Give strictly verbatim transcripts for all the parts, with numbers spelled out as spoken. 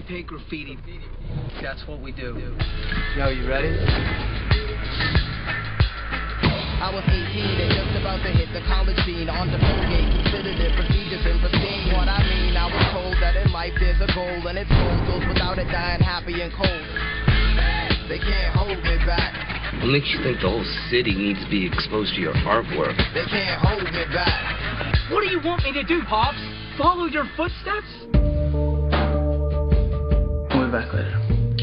paint graffiti. That's what we do. Yo, you ready? I was eighteen and just about to hit the college scene. On the phone gate, considered it prestigious and pristine. What I mean, I was told that in life there's a goal, and its goal goes without it dying happy and cold. They can't hold me back. What makes you think the whole city needs to be exposed to your artwork? They can't hold me back. What do you want me to do, Pops? Follow your footsteps? We'll be back later.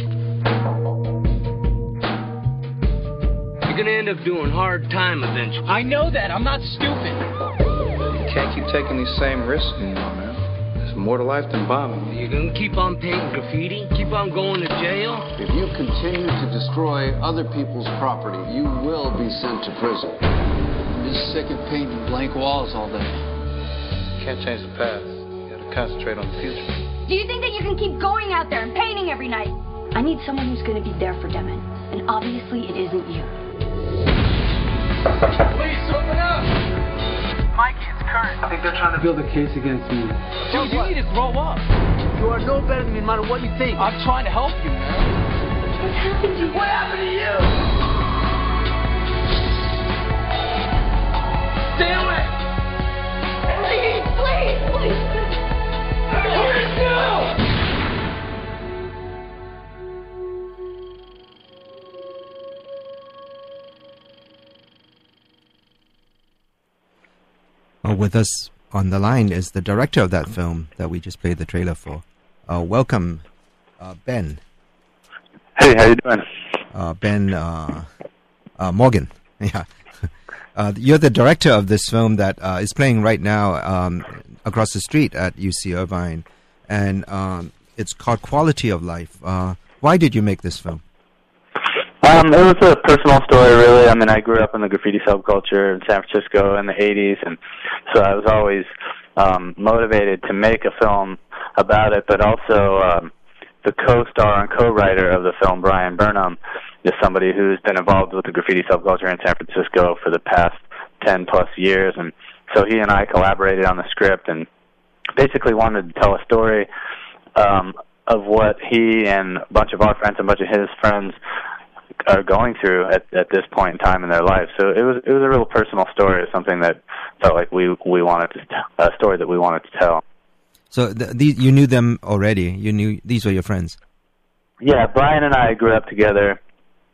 You're gonna end up doing hard time eventually. I know that. I'm not stupid. You can't keep taking these same risks anymore, man. There's more to life than bombing. You're gonna keep on painting graffiti? Keep on going to jail? If you continue to destroy other people's property, you will be sent to prison. I'm just sick of painting blank walls all day. You can't change the past. You gotta concentrate on the future. Do you think that you can keep going out there and painting every night? I need someone who's gonna be there for Demon. And obviously it isn't you. Please, open up! Mikey, it's Kurt. I think they're trying to build a case against me. Dude, you need to grow up. You are no better than me no matter what you think. I'm trying to help you, man. What happened to you? What happened to you? Stay away! Please, please, please. Where'd it go? Uh, with us on the line is the director of that film that we just played the trailer for. Uh, welcome, uh, Ben. Hey, how you doing? Uh, Ben uh, uh, Morgan. Yeah, uh, you're the director of this film that uh, is playing right now um, across the street at U C Irvine, and um, it's called Quality of Life. Uh, why did you make this film? Um, it was a personal story, really. I mean, I grew up in the graffiti subculture in San Francisco in the eighties, and so I was always um, motivated to make a film about it, but also um, the co-star and co-writer of the film, Brian Burnham, is somebody who's been involved with the graffiti subculture in San Francisco for the past ten plus years, and so he and I collaborated on the script and basically wanted to tell a story um, of what he and a bunch of our friends and a bunch of his friends are going through at, at this point in time in their life. So it was it was a real personal story. It's something that felt like we we wanted to tell, a story that we wanted to tell. So th- these, you knew them already. You knew these were your friends. Yeah, Brian and I grew up together.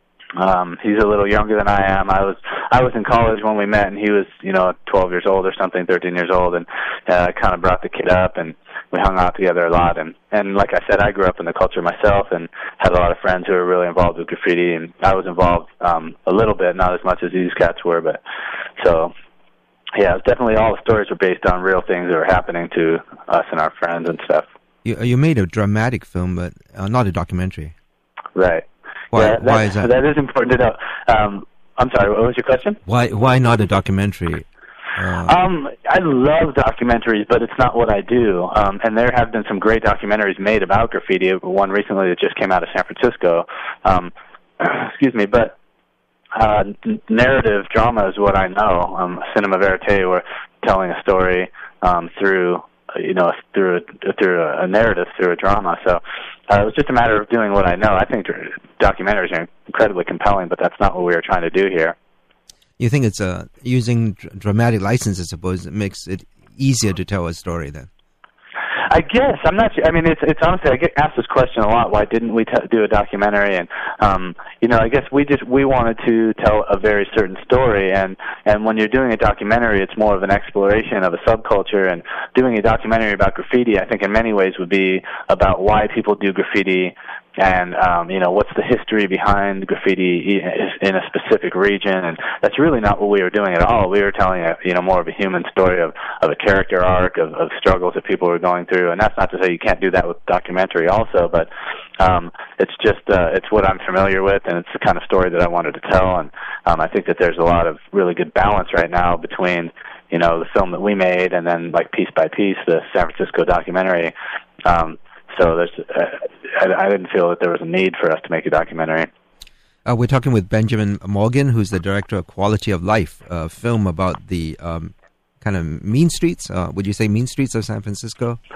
Um, he's a little younger than I am. I was I was in college when we met, and he was you know twelve years old or something, thirteen years old, and uh, kind of brought the kid up, and we hung out together a lot. And and like I said, I grew up in the culture myself, and had a lot of friends who were really involved with graffiti, and I was involved um, a little bit, not as much as these cats were, but so. Yeah, it was definitely all the stories were based on real things that were happening to us and our friends and stuff. You, you made a dramatic film, but uh, not a documentary. Right. Why, yeah, that, why is that? That is important to know. Um, I'm sorry, what was your question? Why Why not a documentary? Uh, um, I love documentaries, but it's not what I do. Um, and there have been some great documentaries made about graffiti. One recently that just came out of San Francisco. Um, excuse me, but uh, narrative drama is what I know. Um, cinema verite, or telling a story um, through, you know, through a, through a narrative, through a drama. So uh, it was just a matter of doing what I know. I think documentaries are incredibly compelling, but that's not what we were trying to do here. You think it's uh, using dr- dramatic license, I suppose, it makes it easier to tell a story then? I guess I'm not. I mean, it's it's honestly, I get asked this question a lot. Why didn't we t- do a documentary? And um, you know, I guess we just we wanted to tell a very certain story. And and when you're doing a documentary, it's more of an exploration of a subculture. And doing a documentary about graffiti, I think, in many ways, would be about why people do graffiti. And, um, you know, what's the history behind graffiti in a specific region? And that's really not what we were doing at all. We were telling, a, you know, more of a human story of, of a character arc, of, of struggles that people were going through. And that's not to say you can't do that with documentary also, but um, it's just, uh, it's what I'm familiar with, and it's the kind of story that I wanted to tell. And um, I think that there's a lot of really good balance right now between, you know, the film that we made and then, like, piece by piece, the San Francisco documentary. Um, So there's, uh, I, I didn't feel that there was a need for us to make a documentary. Uh, we're talking with Benjamin Morgan, who's the director of Quality of Life, a film about the um, kind of mean streets. Uh, would you say mean streets of San Francisco?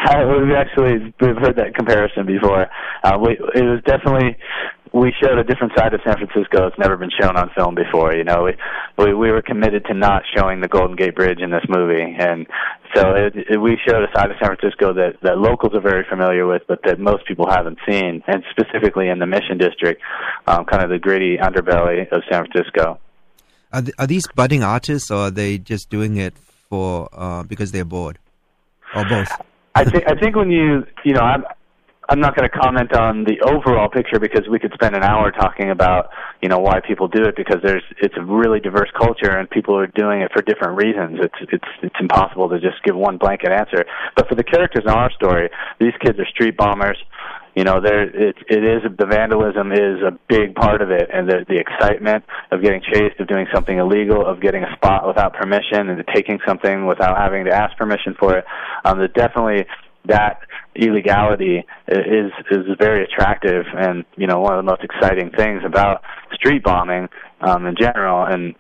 I, we've actually we've heard that comparison before. Uh, we, it was definitely we showed a different side of San Francisco that's never been shown on film before. You know, we we, we were committed to not showing the Golden Gate Bridge in this movie, and so it, it, we showed a side of San Francisco that that locals are very familiar with, but that most people haven't seen, and specifically in the Mission District, um, kind of the gritty underbelly of San Francisco. Are, th- are these budding artists, or are they just doing it for uh, because they're bored, or both? I think I think when you you know I'm I'm not going to comment on the overall picture because we could spend an hour talking about you know why people do it, because there's it's a really diverse culture and people are doing it for different reasons. It's it's it's impossible to just give one blanket answer. But for the characters in our story, these kids are street bombers. You know, there it it is the vandalism is a big part of it, and the the excitement of getting chased, of doing something illegal, of getting a spot without permission, and taking something without having to ask permission for it. Um, there's definitely that illegality is is very attractive, and you know one of the most exciting things about street bombing um, in general. And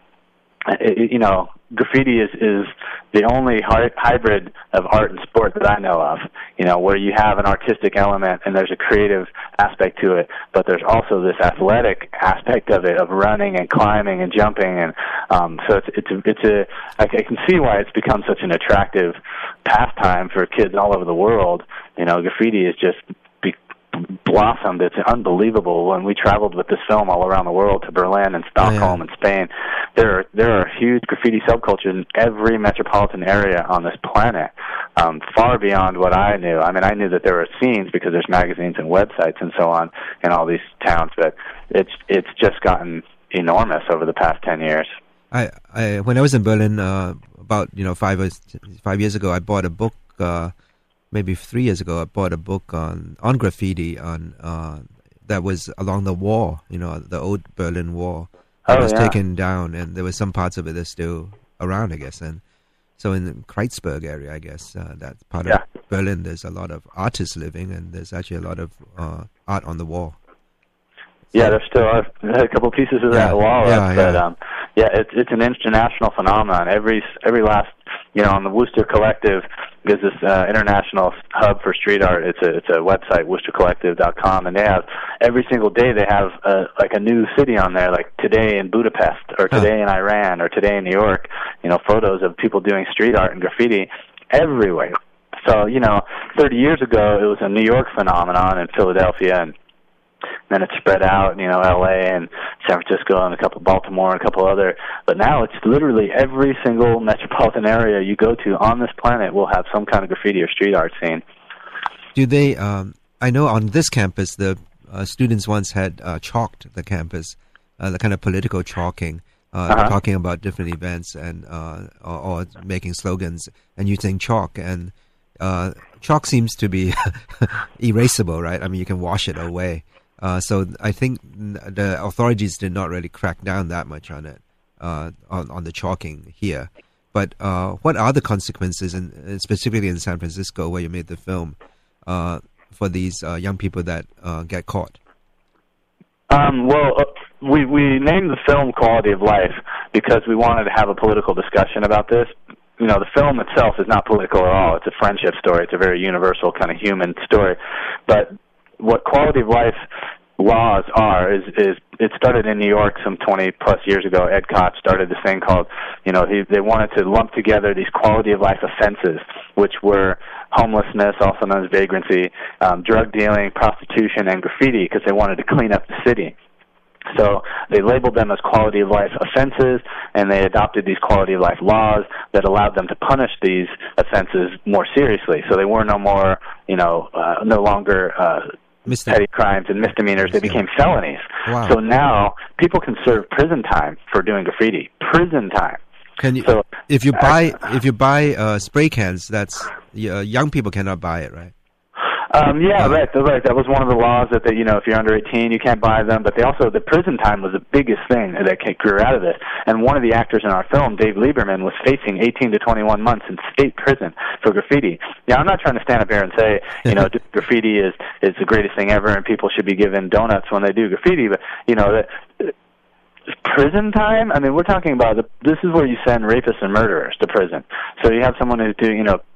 it, you know, graffiti is is the only hy- hybrid of art and sport that I know of. You know, where you have an artistic element and there's a creative aspect to it, but there's also this athletic aspect of it, of running and climbing and jumping, and um, so it's it's a, it's a I can see why it's become such an attractive pastime for kids all over the world. You know, graffiti is just be- blossomed. It's unbelievable. When we traveled with this film all around the world to Berlin and Stockholm oh, yeah. and Spain, there are there are huge graffiti subcultures in every metropolitan area on this planet, um, far beyond what I knew. I mean, I knew that there were scenes because there's magazines and websites and so on in all these towns, but it's it's just gotten enormous over the past ten years. I, I when I was in Berlin uh, about you know five five years ago, I bought a book. Uh, maybe three years ago, I bought a book on on graffiti on uh, that was along the wall. You know, the old Berlin Wall. It oh, was yeah. taken down, and there were some parts of it that are still around, I guess. And so in the Kreuzberg area, I guess uh, that part yeah. of Berlin, there's a lot of artists living, and there's actually a lot of uh, art on the wall. Yeah, there still are a couple pieces of yeah, that wall, yeah, up, yeah. but um, yeah, it's it's an international phenomenon. Every every last, you know, on the Wooster Collective is this uh, international hub for street art. It's a it's a website, wooster collective dot com, and they have every single day they have uh, like a new city on there, like today in Budapest or today huh. in Iran or today in New York. You know, photos of people doing street art and graffiti everywhere. So you know, thirty years ago it was a New York phenomenon in Philadelphia, and then it spread out, you know, L A and San Francisco and a couple Baltimore and a couple other. But now it's literally every single metropolitan area you go to on this planet will have some kind of graffiti or street art scene. Do they? Um, I know on this campus, the uh, students once had uh, chalked the campus, uh, the kind of political chalking, uh, uh-huh. talking about different events and uh, or, or making slogans and using chalk. And uh, chalk seems to be erasable, right? I mean, you can wash it away. Uh, so I think the authorities did not really crack down that much on it, uh, on, on the chalking here. But uh, what are the consequences, in, specifically in San Francisco, where you made the film, uh, for these uh, young people that uh, get caught? Um, well, uh, we we named the film Quality of Life because we wanted to have a political discussion about this. You know, the film itself is not political at all. It's a friendship story. It's a very universal kind of human story. But what quality of life laws are is is it started in New York some twenty plus years ago. Ed Koch started this thing called, you know, he, they wanted to lump together these quality of life offenses, which were homelessness, also known as vagrancy, um, drug dealing, prostitution, and graffiti, because they wanted to clean up the city. So they labeled them as quality of life offenses, and they adopted these quality of life laws that allowed them to punish these offenses more seriously. So they were no more, you know, uh, no longer uh, petty crimes and misdemeanors. They became felonies. Wow. So now people can serve prison time for doing graffiti. Prison time. Can you? So, if you buy uh, if you buy uh, spray cans, that's uh, young people cannot buy it, right? Um, yeah, right, right. That was one of the laws that, they, you know, if you're under eighteen, you can't buy them. But they also, the prison time was the biggest thing that grew out of this. And one of the actors in our film, Dave Lieberman, was facing eighteen to twenty-one months in state prison for graffiti. Now, I'm not trying to stand up here and say, you know, graffiti is is the greatest thing ever, and people should be given donuts when they do graffiti. But you know, the, prison time? I mean, we're talking about the, this is where you send rapists and murderers to prison. So you have someone who's doing, you know,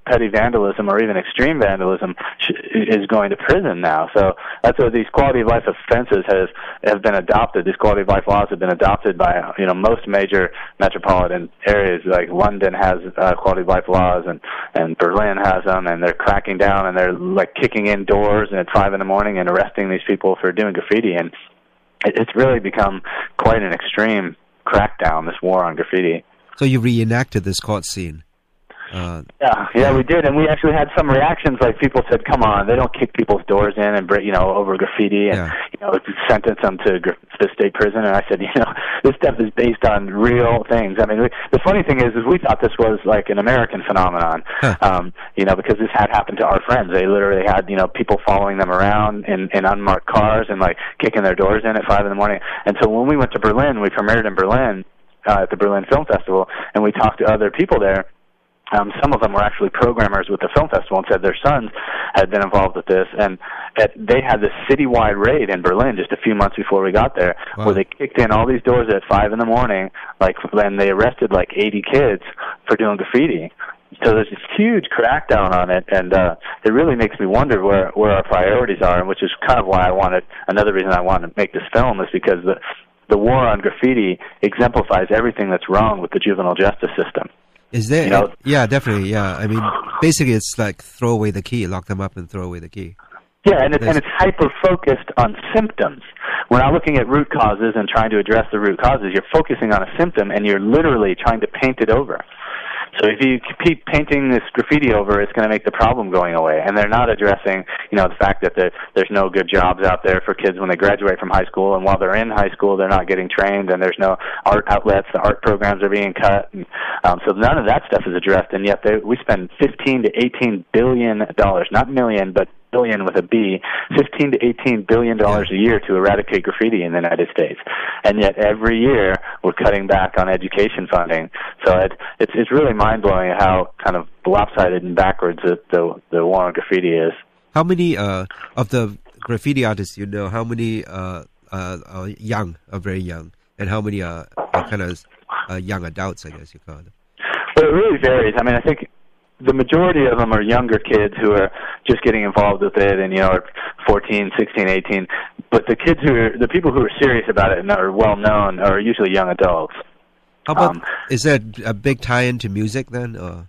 petty vandalism or even extreme vandalism sh- is going to prison now. So that's what these quality of life offenses has have been adopted. These quality of life laws have been adopted by you know most major metropolitan areas. Like London has uh, quality of life laws, and and Berlin has them, and they're cracking down and they're like kicking in doors at five in the morning and arresting these people for doing graffiti. And it, it's really become quite an extreme crackdown, this war on graffiti. So you reenacted this court scene. Uh, yeah, yeah, we did, and we actually had some reactions. Like people said, "Come on, they don't kick people's doors in and you know over graffiti and yeah. you know sentence them to the state prison." And I said, "You know, this stuff is based on real things." I mean, we, the funny thing is, is we thought this was like an American phenomenon, huh. um, you know, because this had happened to our friends. They literally had you know people following them around in, in unmarked cars and like kicking their doors in at five in the morning. And so when we went to Berlin, we premiered in Berlin uh, at the Berlin Film Festival, and we talked to other people there. Um, some of them were actually programmers with the film festival and said their sons had been involved with this. And at, they had this citywide raid in Berlin just a few months before we got there, wow. where they kicked in all these doors at five in the morning, like, and they arrested like eighty kids for doing graffiti. So there's this huge crackdown on it, and uh, it really makes me wonder where where our priorities are, and which is kind of why I wanted, another reason I wanted to make this film is because the the war on graffiti exemplifies everything that's wrong with the juvenile justice system. Is there? You know? Yeah, definitely. Yeah, I mean, basically, it's like throw away the key, lock them up, and throw away the key. Yeah, and it's, and it's hyper focused on symptoms. We're not looking at root causes and trying to address the root causes. You're focusing on a symptom, and you're literally trying to paint it over. So if you keep painting this graffiti over, it's going to make the problem going away. And they're not addressing, you know, the fact that the, there's no good jobs out there for kids when they graduate from high school. And while they're in high school, they're not getting trained, and there's no art outlets. The art programs are being cut. And, um, so none of that stuff is addressed. And yet they, we spend fifteen to eighteen billion dollars, not million, but billion with a B, fifteen to eighteen billion dollars a year to eradicate graffiti in the United States, and yet every year we're cutting back on education funding. So it, it's it's really mind blowing how kind of lopsided and backwards the the, the war on graffiti is. How many uh, of the graffiti artists you know? How many uh, uh, are young, are very young, and how many are, are kind of uh, young adults? I guess you call them. Well, it really varies. I mean, I think the majority of them are younger kids who are just getting involved with it and, you know, are fourteen, sixteen, eighteen. But the kids who are, the people who are serious about it and are well known are usually young adults. How about, um, is there a big tie-in to music then? Or?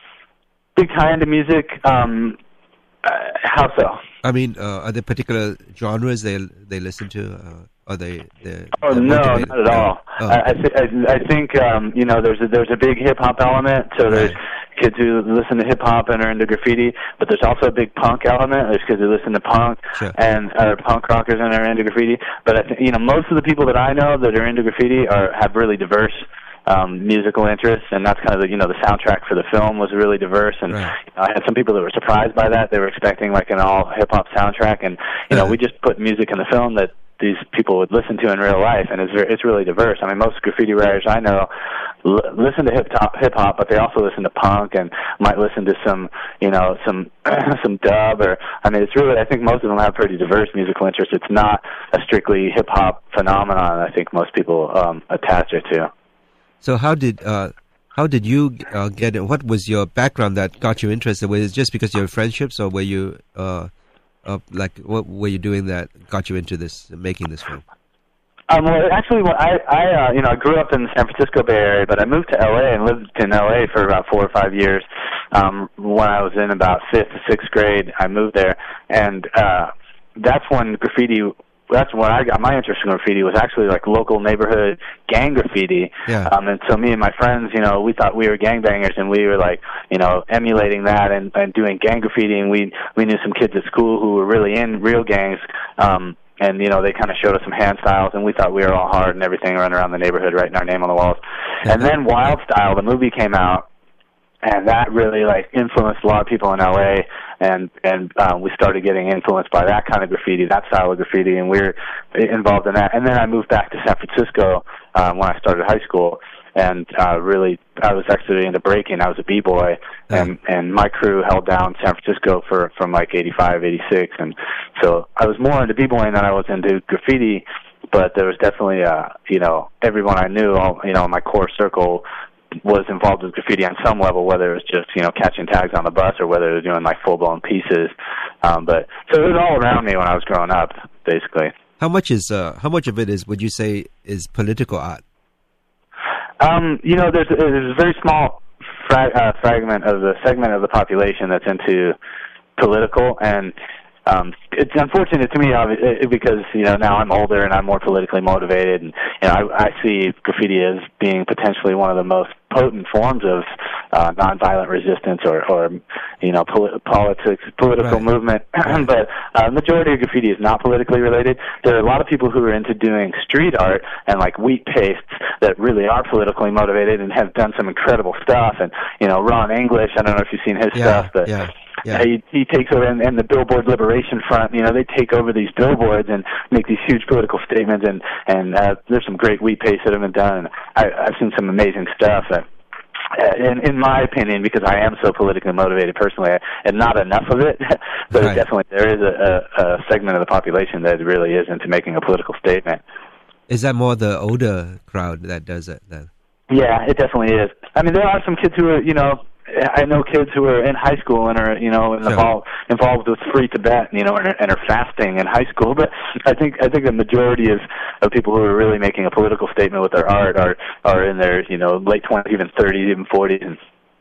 Big tie-in to music? Um, uh, how so? I mean, uh, are there particular genres they they listen to? Uh, are they? Oh no, motivated? not at all. Oh. I I, th- I I think um, you know there's a, there's a big hip hop element. So there's right. kids who listen to hip hop and are into graffiti, but there's also a big punk element. There's kids who listen to punk sure. and are punk rockers and are into graffiti. But I think you know most of the people that I know that are into graffiti are have really diverse Um, musical interests, and that's kind of the, you know, the soundtrack for the film was really diverse, and right. you know, I had some people that were surprised by that. They were expecting like an all hip-hop soundtrack, and, you know, we just put music in the film that these people would listen to in real life, and it's very, it's really diverse. I mean, most graffiti writers I know l- listen to hip-hop, hip-hop, but they also listen to punk and might listen to some, you know, some some dub, or, I mean, it's really, I think most of them have pretty diverse musical interests. It's not a strictly hip-hop phenomenon I think most people um, attach it to. So how did uh, how did you uh, get it? What was your background that got you interested? Was it just because of your friendships, or were you uh, uh, like what were you doing that got you into this, making this film? Um, well, actually, well, I, I uh, you know, I grew up in the San Francisco Bay Area, but I moved to L A and lived in L A for about four or five years. Um, when I was in about fifth or sixth grade, I moved there, and uh, that's when graffiti. That's when I got my interest in graffiti, was actually like local neighborhood gang graffiti. Yeah. Um, and so me and my friends, you know, we thought we were gangbangers, and we were like, you know, emulating that and, and doing gang graffiti. And we we knew some kids at school who were really in real gangs. Um, and, you know, they kind of showed us some hand styles, and we thought we were all hard and everything, running around the neighborhood writing our name on the walls. And then Wild Style, the movie, came out, and that really like influenced a lot of people in L A, and and um, we started getting influenced by that kind of graffiti, that style of graffiti, and we were involved in that. And then I moved back to San Francisco um, when I started high school, and uh, really I was actually into breaking. I was a b-boy, and and my crew held down San Francisco for from like eighty-five, eighty-six, and so I was more into b-boying than I was into graffiti. But there was definitely, uh, you know, everyone I knew, all, you know, in my core circle, was involved with graffiti on some level, whether it was just, you know, catching tags on the bus or whether it was doing like full-blown pieces. Um, but so it was all around me when I was growing up, basically. How much is uh, how much of it is, would you say, is political art? Um, you know, there's, there's a very small fra- uh, fragment of the segment of the population that's into political, and Um, it's unfortunate to me obviously, because, you know, now I'm older and I'm more politically motivated, and, you know, I, I see graffiti as being potentially one of the most potent forms of uh, nonviolent resistance or, or you know, poli- politics, political right. movement. But uh, majority of graffiti is not politically related. There are a lot of people who are into doing street art and like wheat pastes that really are politically motivated and have done some incredible stuff. And, you know, Ron English, I don't know if you've seen his yeah, stuff, but yeah. Yeah. He, he takes over, and, and the Billboard Liberation Front, you know, they take over these billboards and make these huge political statements, and, and uh, there's some great wheat pastes that have been done, and I, I've seen some amazing stuff. That, uh, in, in my opinion, because I am so politically motivated personally, and not enough of it, but right. definitely there is a, a, a segment of the population that really is into making a political statement. Is that more the older crowd that does it then? Yeah, it definitely is. I mean, there are some kids who are, you know, I know kids who are in high school and are, you know, involved involved with free Tibet, you know, and are, and are fasting in high school. But I think I think the majority of, of people who are really making a political statement with their art are are in their, you know, late twenties, even thirties, even forties. And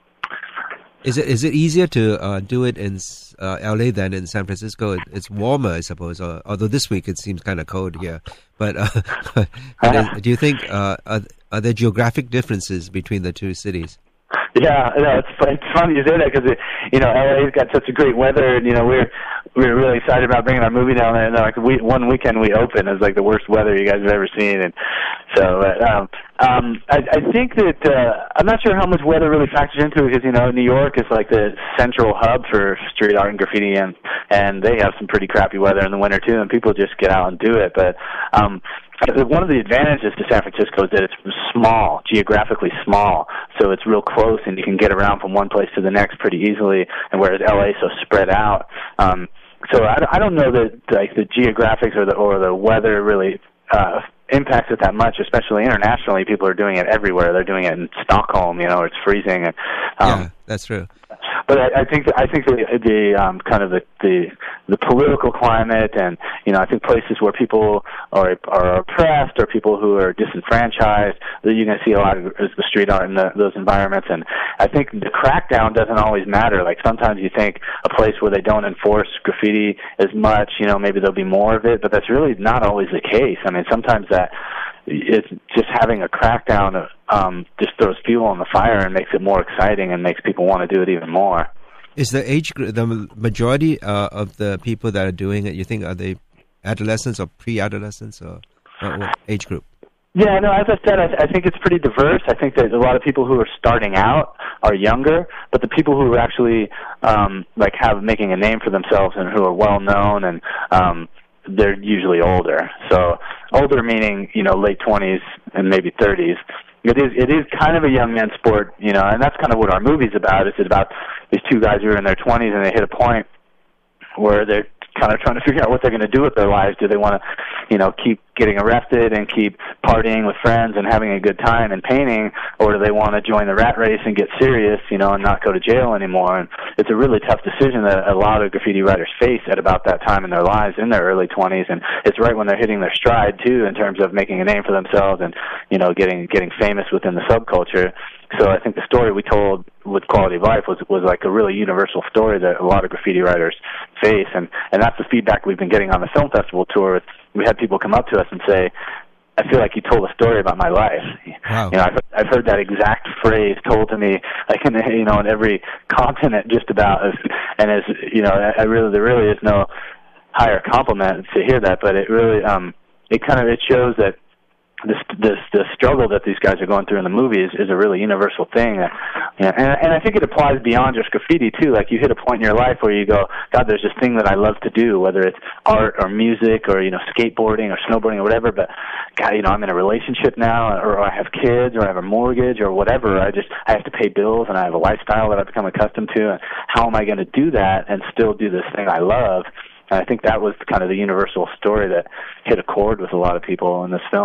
is it is it easier to uh, do it in uh, L A than in San Francisco? It, it's warmer, I suppose. Uh, although this week it seems kind of cold here. But, uh, but uh, do you think uh, are, are there geographic differences between the two cities? Yeah, no, it's it's funny you say that because you know L A's got such a great weather, and you know we're we're really excited about bringing our movie down there. And like we, one weekend we opened, it's like the worst weather you guys have ever seen, and so uh, um, um, I, I think that uh, I'm not sure how much weather really factors into it because you know New York is like the central hub for street art and graffiti, and and they have some pretty crappy weather in the winter too, and people just get out and do it, but. um One of the advantages to San Francisco is that it's small, geographically small, so it's real close, and you can get around from one place to the next pretty easily. And whereas L A is so spread out, um, so I, I don't know that like the geographics or the or the weather really uh, impacts it that much. Especially internationally, people are doing it everywhere. They're doing it in Stockholm, you know, it's freezing. And, um, yeah, that's true. But I, I think that, I think the, the um, kind of the, the the political climate, and you know, I think places where people are are oppressed or people who are disenfranchised, that you're going to see a lot of the street art in the, those environments. And I think the crackdown doesn't always matter. Like sometimes you think a place where they don't enforce graffiti as much, you know, maybe there'll be more of it, but that's really not always the case. I mean, sometimes that. It's just having a crackdown um, just throws fuel on the fire and makes it more exciting and makes people want to do it even more. Is the age group, the majority uh, of the people that are doing it, you think, are they adolescents or pre-adolescents or, or what age group? Yeah, no, as I said, I, I think it's pretty diverse. I think that a lot of people who are starting out are younger, but the people who are actually um, like have making a name for themselves and who are well known and um, they're usually older. So older meaning, you know, late twenties and maybe thirties. It is it is kind of a young man's sport, you know, and that's kind of what our movie's about. It's about these two guys who are in their twenties and they hit a point where they're kind of trying to figure out what they're going to do with their lives. Do they want to, you know, keep getting arrested and keep partying with friends and having a good time and painting, or do they want to join the rat race and get serious, you know, and not go to jail anymore? And it's a really tough decision that a lot of graffiti writers face at about that time in their lives, in their early twenties, and it's right when they're hitting their stride too in terms of making a name for themselves and, you know, getting getting famous within the subculture. So I think the story we told with Quality of Life was was like a really universal story that a lot of graffiti writers face, and and that's the feedback we've been getting on the film festival tour. We had people come up to us and say, "I feel like you told a story about my life." Wow. You know, I've, I've heard that exact phrase told to me, like in you know in every continent, just about. And as you know, I really there really is no higher compliment to hear that, but it really um it kind of it shows that. This this the struggle that these guys are going through in the movie is, is a really universal thing, uh, and and I think it applies beyond just graffiti too. Like you hit a point in your life where you go, God, there's this thing that I love to do, whether it's art or music or you know skateboarding or snowboarding or whatever. But God, you know, I'm in a relationship now, or I have kids, or I have a mortgage, or whatever. I just I have to pay bills, and I have a lifestyle that I've become accustomed to. And how am I going to do that and still do this thing I love? And I think that was kind of the universal story that hit a chord with a lot of people in this film.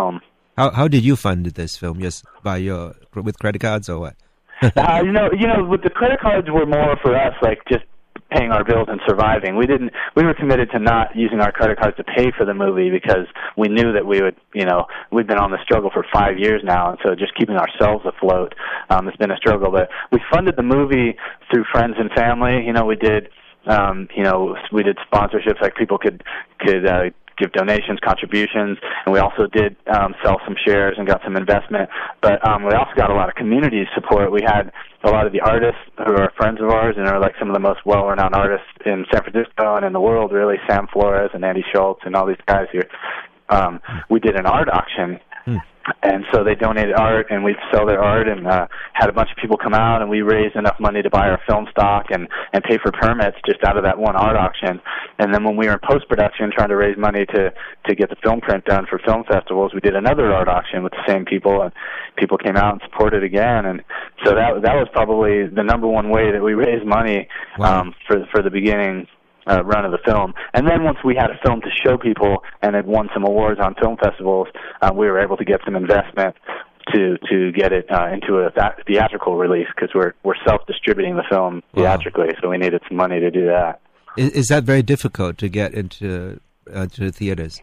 How how did you fund this film? Just by your with credit cards or what? uh, you know, you know, with the credit cards were more for us, like just paying our bills and surviving. We didn't. We were committed to not using our credit cards to pay for the movie because we knew that we would. You know, we've been on the struggle for five years now, and so just keeping ourselves afloat um, has been a struggle. But we funded the movie through friends and family. You know, we did. Um, you know, we did sponsorships, like people could could. Uh, give donations, contributions, and we also did um, sell some shares and got some investment. But um, we also got a lot of community support. We had a lot of the artists who are friends of ours and are like some of the most well-renowned artists in San Francisco and in the world, really, Sam Flores and Andy Schultz and all these guys here. Um, we did an art auction. Hmm. And so they donated art, and we'd sell their art, and uh, had a bunch of people come out, and we raised enough money to buy our film stock and, and pay for permits just out of that one art auction. And then when we were in post-production trying to raise money to, to get the film print done for film festivals, we did another art auction with the same people, and people came out and supported again. And so that that was probably the number one way that we raised money wow. um, for for the beginning Uh, run of the film. And then once we had a film to show people and had won some awards on film festivals, uh, we were able to get some investment to to get it uh, into a th- theatrical release because we're we're self-distributing the film theatrically, wow. so we needed some money to do that. Is, is that very difficult to get into uh, to theaters?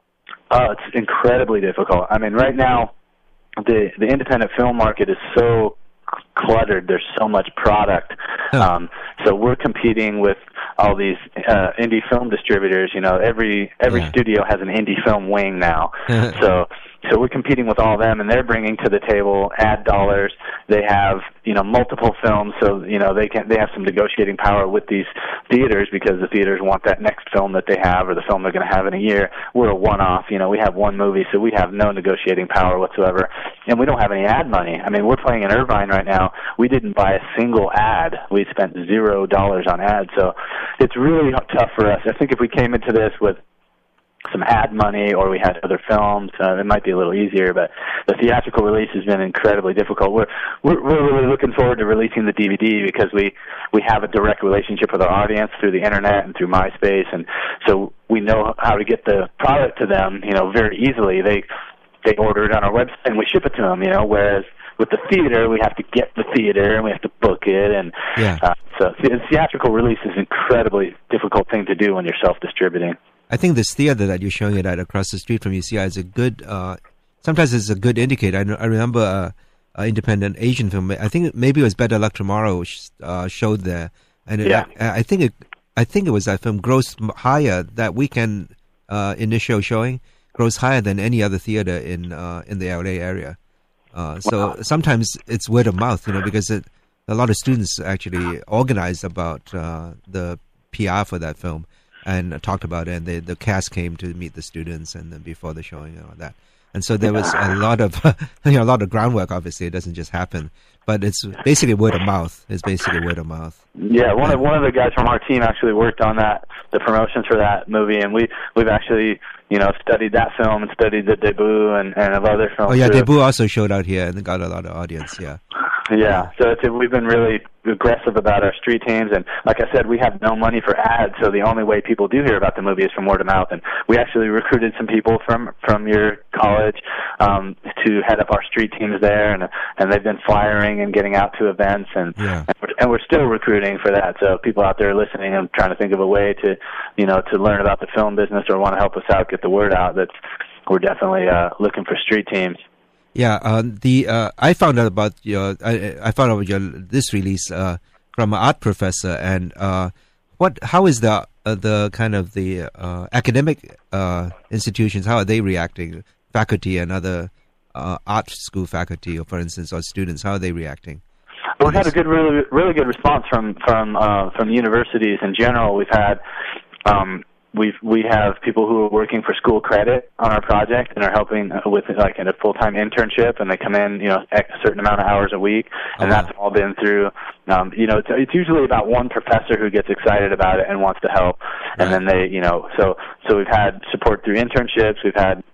Oh, it's incredibly difficult. I mean, right now, the the independent film market is so cluttered. There's so much product. Huh. Um, so we're competing with all these uh, indie film distributors. You know, every every yeah. studio has an indie film wing now. so so we're competing with all of them, and they're bringing to the table ad dollars. They have, you know, multiple films, so, you know, they can they have some negotiating power with these theaters because the theaters want that next film that they have or the film they're going to have in a year. We're a one-off. You know, we have one movie, so we have no negotiating power whatsoever, and we don't have any ad money. I mean, we're playing in Irvine right now. We didn't buy a single ad. We spent zero dollars on ads, so it's really tough for us. I think if we came into this with some ad money or we had other films, uh, it might be a little easier, but the theatrical release has been incredibly difficult. We're, we're we're really looking forward to releasing the D V D because we we have a direct relationship with our audience through the internet and through MySpace, and so we know how to get the product to them, you know, very easily. They they order it on our website and we ship it to them, you know, whereas with the theater, we have to get the theater and we have to book it, and yeah. uh, so the theatrical release is an incredibly difficult thing to do when you're self-distributing. I think this theater that you're showing it at across the street from U C I is a good, uh, sometimes it's a good indicator. I, I remember uh, an independent Asian film, I think maybe it was Better Luck Tomorrow, uh, showed there. And it, yeah. I, I think it I think it was that film grossed higher that weekend uh, initial showing, grossed higher than any other theater in uh, in the L A area. Uh, so wow. sometimes it's word of mouth, you know, because it, a lot of students actually organized about uh, the P R for that film and uh, talked about it. And they, the cast came to meet the students and then before the showing and all that. And so there was a lot of, you know, a lot of groundwork. Obviously, it doesn't just happen, but it's basically word of mouth. It's basically word of mouth. Yeah, one of one of the guys from our team actually worked on that, the promotions for that movie, and we we've actually, you know, studied that film and studied the debut and, and of other films. Oh yeah, too. Debut also showed out here and got a lot of audience. Yeah. Yeah, so it's, we've been really aggressive about our street teams, and like I said, we have no money for ads, so the only way people do hear about the movie is from word of mouth. And we actually recruited some people from from your college um, to head up our street teams there, and and they've been flyering and getting out to events, and yeah. and, we're, and we're still recruiting for that. So people out there listening and trying to think of a way to, you know, to learn about the film business or want to help us out, get the word out. That's we're definitely uh, looking for street teams. Yeah, uh, the uh, I found out about your I, I found out about your this release uh, from an art professor, and uh, what how is the uh, the kind of the uh, academic uh, institutions, how are they reacting? Faculty and other uh, art school faculty, or for instance, or students, how are they reacting? Well, we've had a good, really, really good response from from uh, from universities in general. We've had. Um, We've, we have people who are working for school credit on our project and are helping with like in a full-time internship, and they come in, you know, a certain amount of hours a week, and uh-huh. that's all been through, um, you know, it's, it's usually about one professor who gets excited about it and wants to help, and right. then they, you know, so, so we've had support through internships, we've had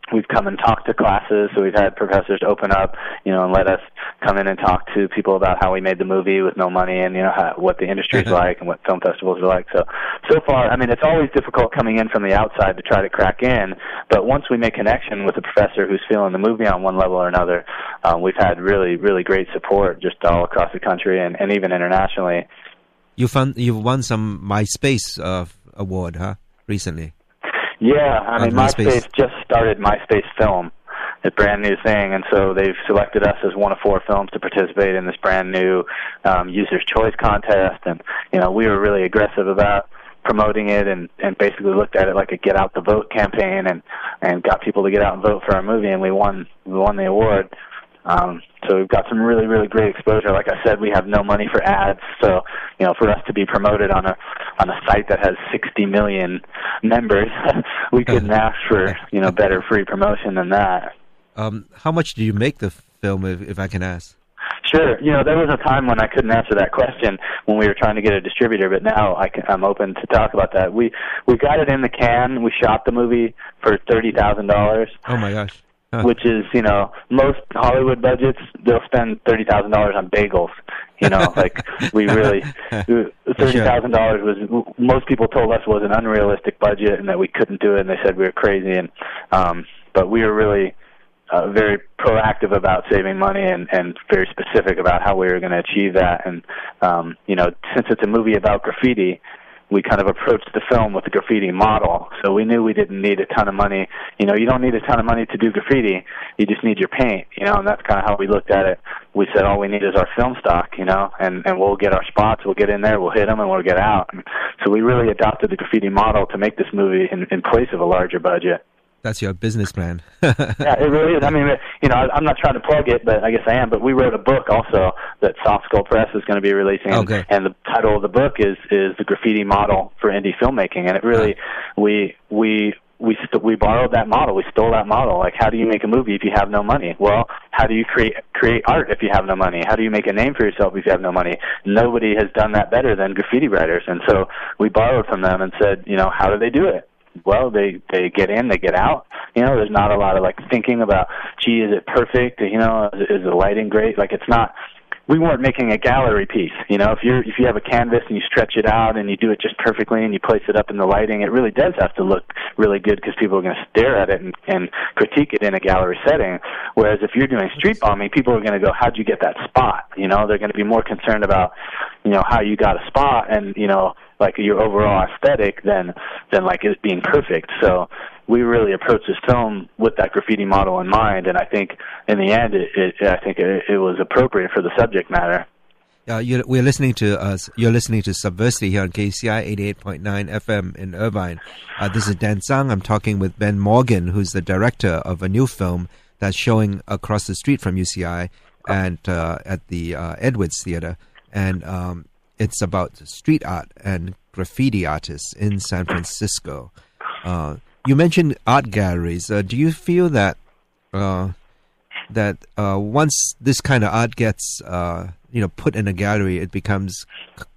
we've come and talked to classes, so we've had professors open up, you know, and let us come in and talk to people about how we made the movie with no money and, you know, how, what the industry's like and what film festivals are like. So, so far, I mean, it's always difficult coming in from the outside to try to crack in, but once we make connection with a professor who's feeling the movie on one level or another, um, we've had really, really great support just all across the country and, and even internationally. You found, you've won some MySpace uh, award, huh, recently? Yeah, I mean, MySpace. MySpace just started MySpace Film, a brand new thing, and so they've selected us as one of four films to participate in this brand new um, User's Choice contest, and, you know, we were really aggressive about promoting it and, and basically looked at it like a get out the vote campaign and, and got people to get out and vote for our movie, and we won, we won the award. Um, so we've got some really, really great exposure. Like I said, we have no money for ads, so, you know, for us to be promoted on a on a site that has sixty million members, we couldn't ask for, you know, better free promotion than that. Um, how much do you make the film, if, if I can ask? Sure. You know, there was a time when I couldn't answer that question when we were trying to get a distributor, but now I can, I'm open to talk about that. We we got it in the can. We shot the movie for thirty thousand dollars. Oh, my gosh. Huh. Which is, you know, most Hollywood budgets, they'll spend thirty thousand dollars on bagels. You know, like, we really, thirty thousand dollars was, most people told us was an unrealistic budget and that we couldn't do it, and they said we were crazy. And um, but we were really uh, very proactive about saving money and, and very specific about how we were going to achieve that. And, um, you know, since it's a movie about graffiti, we kind of approached the film with a graffiti model. So we knew we didn't need a ton of money. You know, you don't need a ton of money to do graffiti. You just need your paint, you know, and that's kind of how we looked at it. We said all we need is our film stock, you know, and, and we'll get our spots, we'll get in there, we'll hit them, and we'll get out. And so we really adopted the graffiti model to make this movie in, in place of a larger budget. That's your business plan. Yeah, it really is. I mean, you know, I'm not trying to plug it, but I guess I am. But we wrote a book also that Soft Skull Press is going to be releasing, okay. and the title of the book is is the graffiti model for indie filmmaking. And it really, we we we st- we borrowed that model. We stole that model. Like, how do you make a movie if you have no money? Well, how do you create create art if you have no money? How do you make a name for yourself if you have no money? Nobody has done that better than graffiti writers. And so we borrowed from them and said, you know, how do they do it? Well, they they get in, they get out. You know, there's not a lot of like thinking about, gee, is it perfect? You know, is, is the lighting great? Like, it's not. We weren't making a gallery piece. You know, if you're if you have a canvas and you stretch it out and you do it just perfectly and you place it up in the lighting, it really does have to look really good because people are going to stare at it and, and critique it in a gallery setting. Whereas if you're doing street bombing, people are going to go, how'd you get that spot? You know, they're going to be more concerned about, you know, how you got a spot and, you know, like your overall aesthetic than than like it being perfect. So we really approached this film with that graffiti model in mind, and I think in the end, it, it, I think it, it was appropriate for the subject matter. Uh, you're, we're listening to us. You're listening to Subversity here on K C I eighty-eight point nine F M in Irvine. Uh, this is Dan Tsang. I'm talking with Ben Morgan, who's the director of a new film that's showing across the street from U C I and uh, at the uh, Edwards Theater, and um, it's about street art and graffiti artists in San Francisco. Uh, you mentioned art galleries. Uh, do you feel that uh, that uh, once this kind of art gets uh, you know put in a gallery, it becomes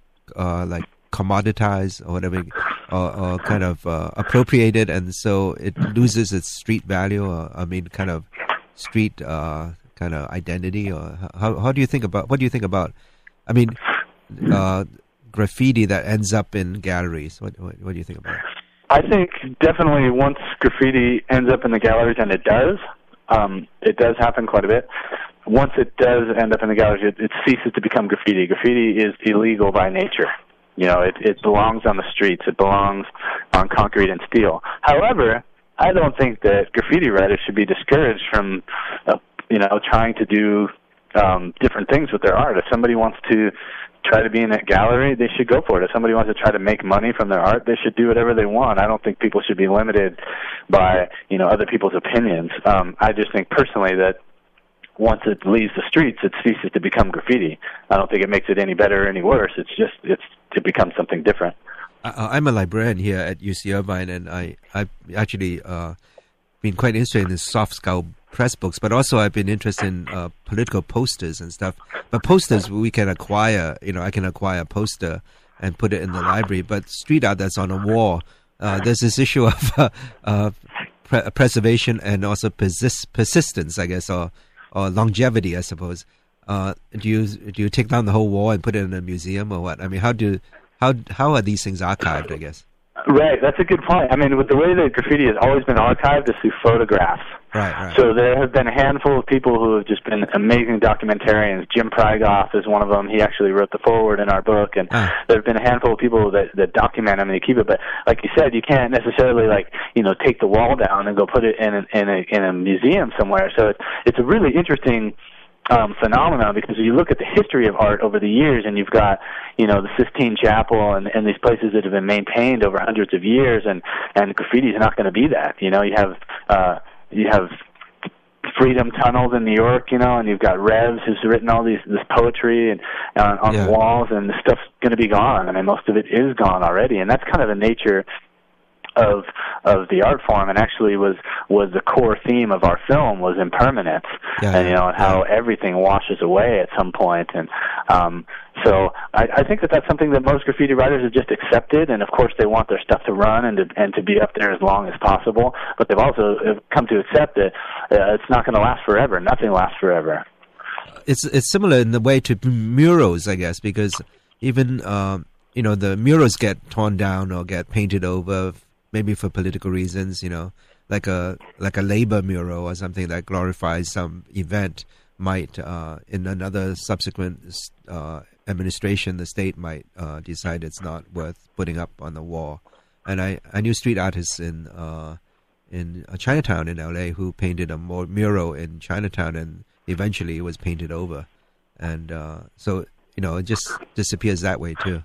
uh, like commoditized or whatever, or, or kind of uh, appropriated, and so it loses its street value? Or, I mean, kind of street uh, kind of identity. Or how how do you think about what do you think about? I mean. Uh, graffiti that ends up in galleries. What, what what do you think about it? I think definitely once graffiti ends up in the galleries, and it does, um, it does happen quite a bit. Once it does end up in the galleries, it, it ceases to become graffiti. Graffiti is illegal by nature. You know, it, it belongs on the streets. It belongs on concrete and steel. However, I don't think that graffiti writers should be discouraged from, uh, you know, trying to do um, different things with their art. If somebody wants to try to be in a gallery, they should go for it. If somebody wants to try to make money from their art, they should do whatever they want. I don't think people should be limited by, you know, other people's opinions. Um, I just think personally that once it leaves the streets, it ceases to become graffiti. I don't think it makes it any better or any worse. It's just, it's to become something different. I, I'm a librarian here at U C Irvine, and I, I've actually uh, been quite interested in the Soft Skull Press books, but also I've been interested in uh, political posters and stuff. But posters we can acquire, you know, I can acquire a poster and put it in the library. But street art that's on a wall, uh, there's this issue of uh, uh, pre- preservation and also persist- persistence, I guess, or or longevity, I suppose. Uh, do you do you take down the whole wall and put it in a museum or what? I mean, how do how how are these things archived, I guess? Right, that's a good point. I mean, with the way that graffiti has always been archived is through photographs. Right, right. So there have been a handful of people who have just been amazing documentarians. Jim Prygoff is one of them. He actually wrote the foreword in our book, and ah. there have been a handful of people that, that document them and they keep it. But like you said, you can't necessarily like you know take the wall down and go put it in a, in a in a museum somewhere. So it's it's a really interesting Um, phenomenon because you look at the history of art over the years, and you've got, you know, the Sistine Chapel and, and these places that have been maintained over hundreds of years, and and graffiti is not going to be that. You know, you have uh, you have Freedom Tunnels in New York, you know, and you've got Revs who's written all these this poetry and uh, on yeah. the walls, and the stuff's going to be gone. I mean, most of it is gone already, and that's kind of the nature of of the art form, and actually was was the core theme of our film was impermanence, yeah, and you know, and how yeah. everything washes away at some point, and um, so I, I think that that's something that most graffiti writers have just accepted, and of course they want their stuff to run and to and to be up there as long as possible, but they've also come to accept that uh, it's not going to last forever. Nothing lasts forever. It's it's similar in the way to murals, I guess, because even um, you know the murals get torn down or get painted over. Maybe for political reasons, you know, like a like a labor mural or something that glorifies some event might, uh, in another subsequent uh, administration, the state might uh, decide it's not worth putting up on the wall. And I, I knew street artists in uh, in Chinatown in L A who painted a more mural in Chinatown, and eventually it was painted over, and uh, so you know it just disappears that way too.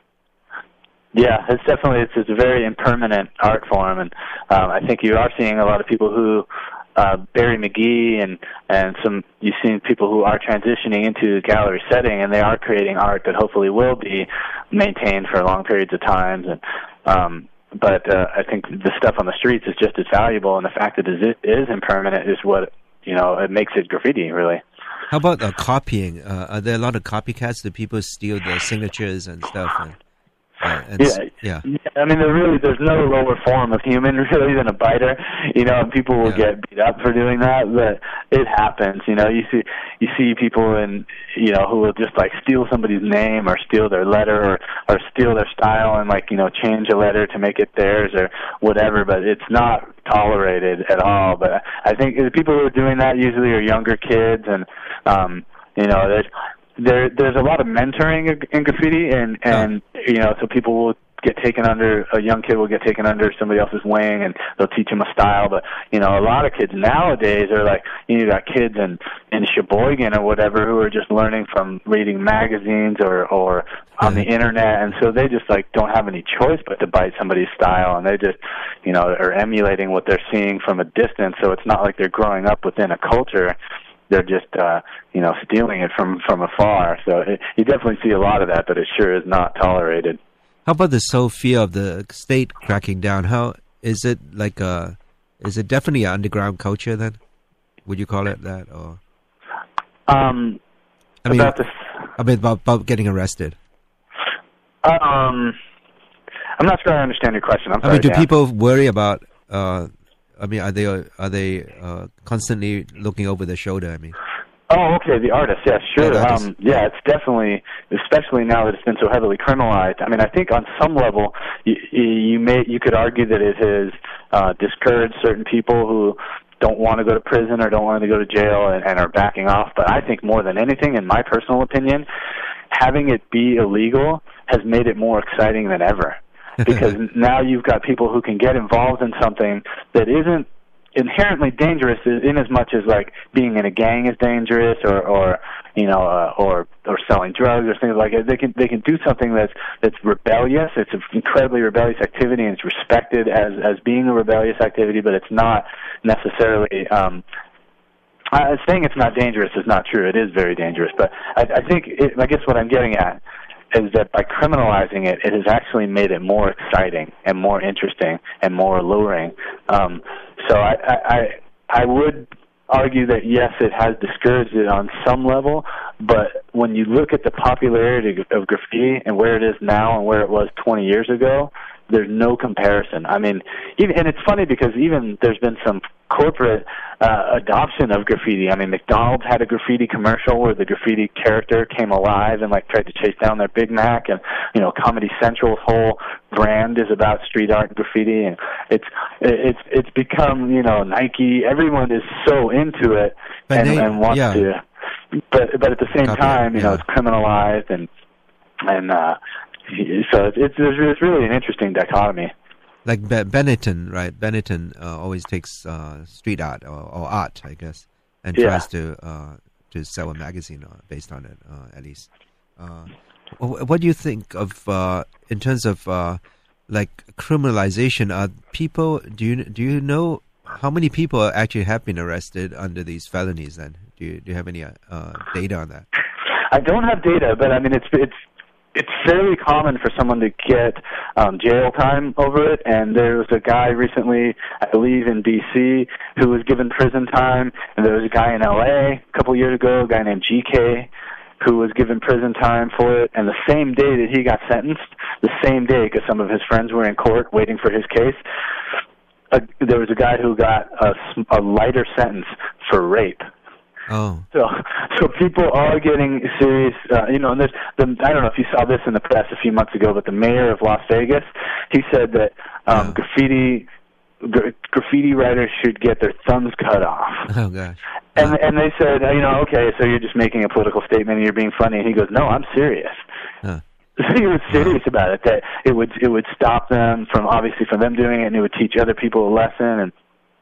Yeah, it's definitely it's, it's a very impermanent art form, and um, I think you are seeing a lot of people who uh, Barry McGee and and some you've seen people who are transitioning into the gallery setting, and they are creating art that hopefully will be maintained for long periods of time. And um, but uh, I think the stuff on the streets is just as valuable, and the fact that it is impermanent is what you know it makes it graffiti really. How about uh, copying? Uh, are there a lot of copycats? Do people steal the signatures and stuff? And Uh, yeah, yeah. I mean, there really there's no lower form of human really than a biter. You know, and people will yeah. get beat up for doing that, but it happens. You know, you see you see people in you know who will just like steal somebody's name or steal their letter or or steal their style and like you know change a letter to make it theirs or whatever. But it's not tolerated at all. But I think the people who are doing that usually are younger kids, and um, you know there's. There, there's a lot of mentoring in graffiti, and, and you know, so people will get taken under, a young kid will get taken under somebody else's wing, and they'll teach him a style. But you know, a lot of kids nowadays are like, you know, you got kids in in Sheboygan or whatever who are just learning from reading magazines or or on the internet, and so they just like don't have any choice but to bite somebody's style, and they just, you know, are emulating what they're seeing from a distance. So it's not like they're growing up within a culture. They're just, uh, you know, stealing it from, from afar. So it, you definitely see a lot of that, but it sure is not tolerated. How about this whole fear of the state cracking down? How is it like a? Is it definitely an underground culture then? Would you call it that, or? Um, I mean, about this, I mean about, about getting arrested. Um, I'm not sure I understand your question. I'm sorry, I mean, do Dan. people worry about? Uh, I mean, are they are they uh, constantly looking over their shoulder? I mean, oh, okay, the artist, yeah, sure, yeah, um, yeah, it's definitely, especially now that it's been so heavily criminalized. I mean, I think on some level, you, you may you could argue that it has uh, discouraged certain people who don't want to go to prison or don't want to go to jail and, and are backing off. But I think more than anything, in my personal opinion, having it be illegal has made it more exciting than ever. Because now you've got people who can get involved in something that isn't inherently dangerous in as much as like being in a gang is dangerous or, or you know, uh, or or selling drugs or things like that. They can they can do something that's that's rebellious. It's an incredibly rebellious activity, and it's respected as as being a rebellious activity, but it's not necessarily. Um, uh, saying it's not dangerous is not true. It is very dangerous, but I, I think it, I guess what I'm getting at is that by criminalizing it, it has actually made it more exciting and more interesting and more alluring. Um, so I, I, I would argue that, yes, it has discouraged it on some level, but when you look at the popularity of graffiti and where it is now and where it was twenty years ago, there's no comparison. I mean, even, and it's funny because even there's been some corporate uh, adoption of graffiti. I mean, McDonald's had a graffiti commercial where the graffiti character came alive and like tried to chase down their Big Mac, and you know, Comedy Central's whole brand is about street art and graffiti, and it's it's it's become, you know, Nike. Everyone is so into it and, they, and wants yeah. to, but but at the same Copy time, you yeah. know, it's criminalized and and uh, so it's it's, it's really an interesting dichotomy. Like Be- Benetton, right? Benetton uh, always takes uh, street art or, or art, I guess, and yeah. tries to uh, to sell a magazine based on it, uh, at least. Uh, what do you think of uh, in terms of uh, like criminalization? Are people? Do you do you know how many people actually have been arrested under these felonies? Then do you do you have any uh, data on that? I don't have data, but I mean it's it's. It's fairly common for someone to get um, jail time over it, and there was a guy recently, I believe in D C, who was given prison time, and there was a guy in L A a couple years ago, a guy named G K, who was given prison time for it, and the same day that he got sentenced, the same day, because some of his friends were in court waiting for his case, uh, there was a guy who got a, a lighter sentence for rape. Oh. So, so people are getting serious. Uh, you know, and there's the, I don't know if you saw this in the press a few months ago, but the mayor of Las Vegas, he said that um, yeah. graffiti gra- graffiti writers should get their thumbs cut off. Oh gosh. And uh. and they said, you know, okay, so you're just making a political statement and you're being funny. And he goes, no, I'm serious. Huh. He was serious about it. That it would it would stop them from obviously from them doing it, and it would teach other people a lesson. And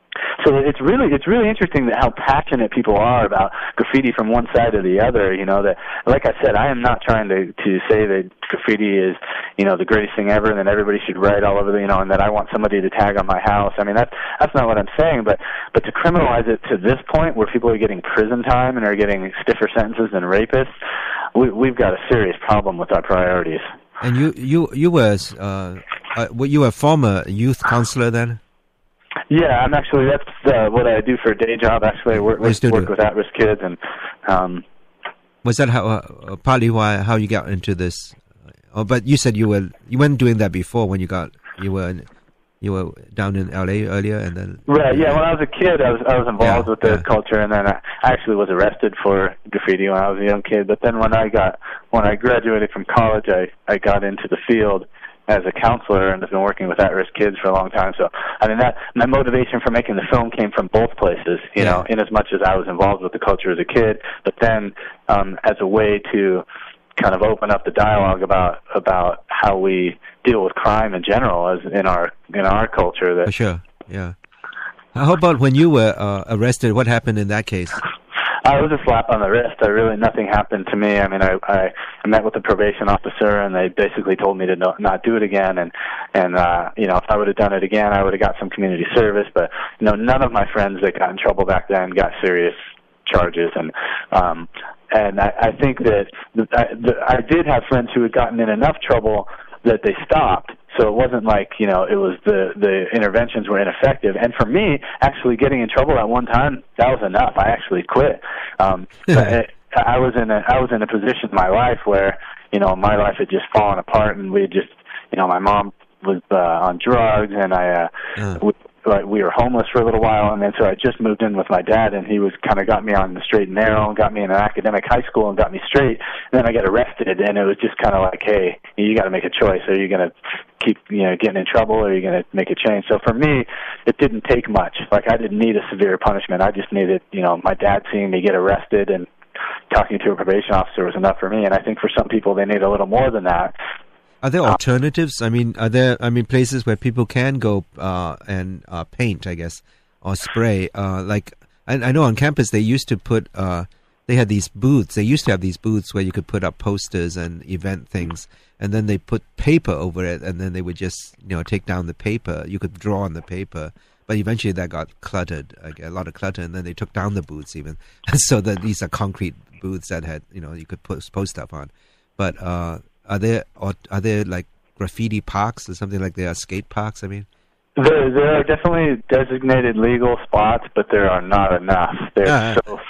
so it's really it's really interesting that how passionate people are about graffiti from one side or the other. You know, that like I said, I am not trying to to say that graffiti is, you know, the greatest thing ever, and that everybody should write all over the, you know, and that I want somebody to tag on my house. I mean, that's that's not what I'm saying. But but to criminalize it to this point, where people are getting prison time and are getting stiffer sentences than rapists, we, we've got a serious problem with our priorities. And you you you were uh, uh you were a former youth counselor then? Yeah, I'm actually, that's uh, what I do for a day job. Actually, I work, work, work with at-risk kids. And um, was that how uh, partly why how you got into this? Oh, but you said you were you weren't doing that before when you got you were in, you were down in L A earlier, and then right. Yeah, when I was a kid, I was I was involved yeah, with the yeah. culture, and then I actually was arrested for graffiti when I was a young kid. But then when I got when I graduated from college, I I got into the field as a counselor, and have been working with at-risk kids for a long time. So, I mean, that my motivation for making the film came from both places, you yeah. know, in as much as I was involved with the culture as a kid, but then um, as a way to kind of open up the dialogue about about how we deal with crime in general as in our in our culture. That for sure, yeah. How about when you were uh, arrested? What happened in that case? I was a slap on the wrist. I really, nothing happened to me. I mean, I, I, I met with the probation officer, and they basically told me to no, not do it again. And, and uh, you know, if I would have done it again, I would have got some community service. But, you know, none of my friends that got in trouble back then got serious charges. And, um, and I, I think that the, I, the, I did have friends who had gotten in enough trouble that they stopped. So it wasn't like, you know, it was the, the interventions were ineffective. And for me, actually getting in trouble at one time, that was enough. I actually quit. Um, I, I was in a, I was in a position in my life where, you know, my life had just fallen apart, and we had just, you know, my mom was uh, on drugs, and I, uh, uh. we, like, we were homeless for a little while, and then so I just moved in with my dad, and he was kind of got me on the straight and narrow, and got me in an academic high school, and got me straight. And then I got arrested, and it was just kind of like, hey, you got to make a choice. Are you going to keep, you know, getting in trouble, or are you going to make a change? So for me, it didn't take much. Like, I didn't need a severe punishment. I just needed, you know, my dad seeing me get arrested and talking to a probation officer was enough for me. And I think for some people, they need a little more than that. Are there alternatives? I mean, are there, I mean, places where people can go uh, and uh, paint, I guess, or spray? Uh, like, I, I know on campus they used to put, uh, they had these booths. They used to have these booths where you could put up posters and event things, and then they put paper over it, and then they would just, you know, take down the paper. You could draw on the paper, but eventually that got cluttered, like a lot of clutter, and then they took down the booths even. So that these are concrete booths that had, you know, you could post, post stuff on. But, uh, Are there or are there like graffiti parks or something like there are skate parks? I mean, there there are definitely designated legal spots, but there are not enough. They're uh, so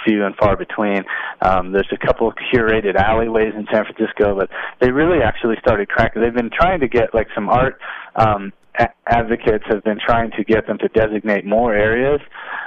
few and far between. Um, there's a couple of curated alleyways in San Francisco, but they really actually started cracking. They've been trying to get, like, some art um, a- advocates have been trying to get them to designate more areas,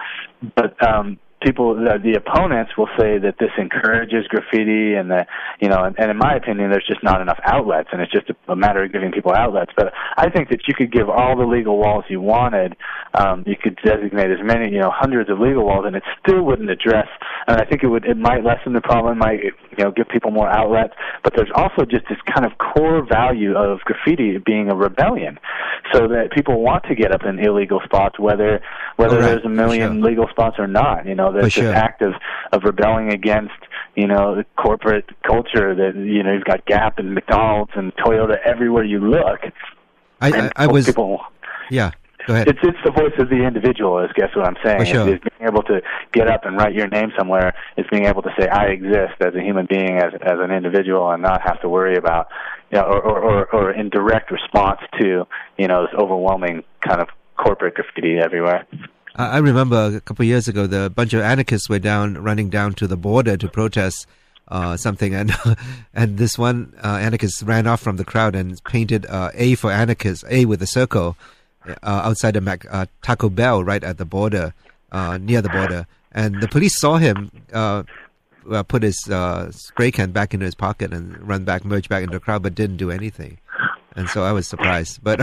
but um, people, the, the opponents will say that this encourages graffiti, and that, you know, and, and in my opinion, there's just not enough outlets, and it's just a, a matter of giving people outlets. But I think that you could give all the legal walls you wanted. Um, you could designate as many, you know, hundreds of legal walls, and it still wouldn't address. And I think it would, it might lessen the problem, might, you know, give people more outlets. But there's also just this kind of core value of graffiti being a rebellion, so that people want to get up in illegal spots, whether whether right. there's a million sure. legal spots or not. You know, there's For this sure. act of, of rebelling against, you know, the corporate culture that, you know, you've got Gap and McDonald's and Toyota everywhere you look. I, and I, I was, people, yeah, go ahead. It's it's the voice of the individual, is guess what I'm saying. For sure. It's, it's being able to get up and write your name somewhere. It's being able to say, I exist as a human being, as as an individual, and not have to worry about, you know, or, or, or, or in direct response to, you know, this overwhelming kind of corporate graffiti everywhere. I remember a couple of years ago, the bunch of anarchists were down, running down to the border to protest uh, something, and and this one uh, anarchist ran off from the crowd and painted uh, A for anarchist, A with a circle, uh, outside the Mac, uh, Taco Bell, right at the border, uh, near the border, and the police saw him uh, uh, put his uh, spray can back into his pocket and run back, merge back into the crowd, but didn't do anything. And so I was surprised, but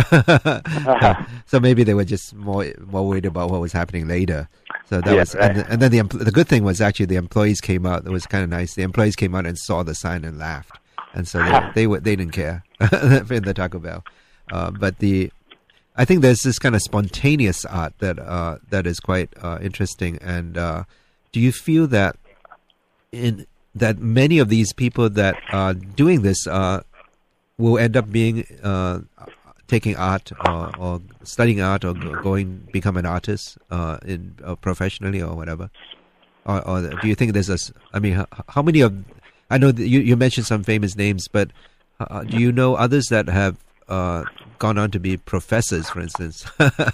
uh, so maybe they were just more more worried about what was happening later. So that yeah, was, right. and, and then the the good thing was actually the employees came out. It was kind of nice. The employees came out and saw the sign and laughed, and so they they, were, they didn't care in the Taco Bell. Uh, but the I think there's this kind of spontaneous art that uh, that is quite uh, interesting. And uh, do you feel that in that many of these people that are doing this uh, will end up being uh, taking art or, or studying art or going become an artist uh, in uh, professionally or whatever? Or, or do you think there's a? I mean, how, how many of? I know that you you mentioned some famous names, but uh, do you know others that have uh, gone on to be professors, for instance?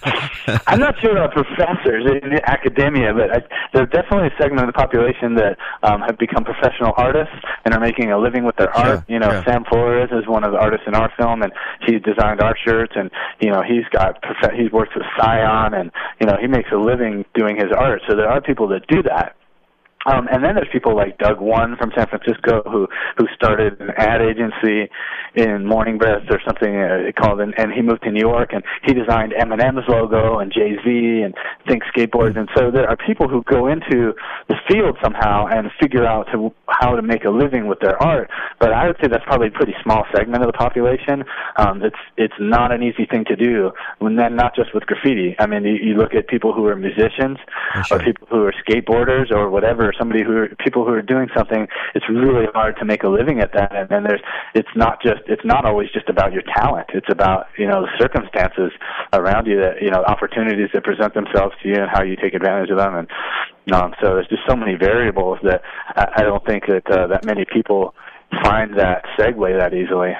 I'm not sure about professors in academia, but I, there's definitely a segment of the population that um, have become professional artists and are making a living with their Sure, art. You know, sure. Sam Flores is one of the artists in our film, and he's designed our shirts, and you know, he's got prof- he's worked with Scion, and you know, he makes a living doing his art. So there are people that do that. Um, and then there's people like Doug One from San Francisco who who started an ad agency in Morning Breath or something uh, called, and, and he moved to New York and he designed Eminem's logo and Jay-Z and Think Skateboards. And so there are people who go into the field somehow and figure out to, how to make a living with their art. But I would say that's probably a pretty small segment of the population. Um, it's it's not an easy thing to do. And then not just with graffiti. I mean, you, you look at people who are musicians Sure. or people who are skateboarders or whatever. Somebody who are, people who are doing something, it's really hard to make a living at that. And, and there's, it's not just, it's not always just about your talent. It's about, you know, the circumstances around you that, you know, opportunities that present themselves to you and how you take advantage of them. And um, so there's just so many variables that I, I don't think that uh, that many people find that segue that easily.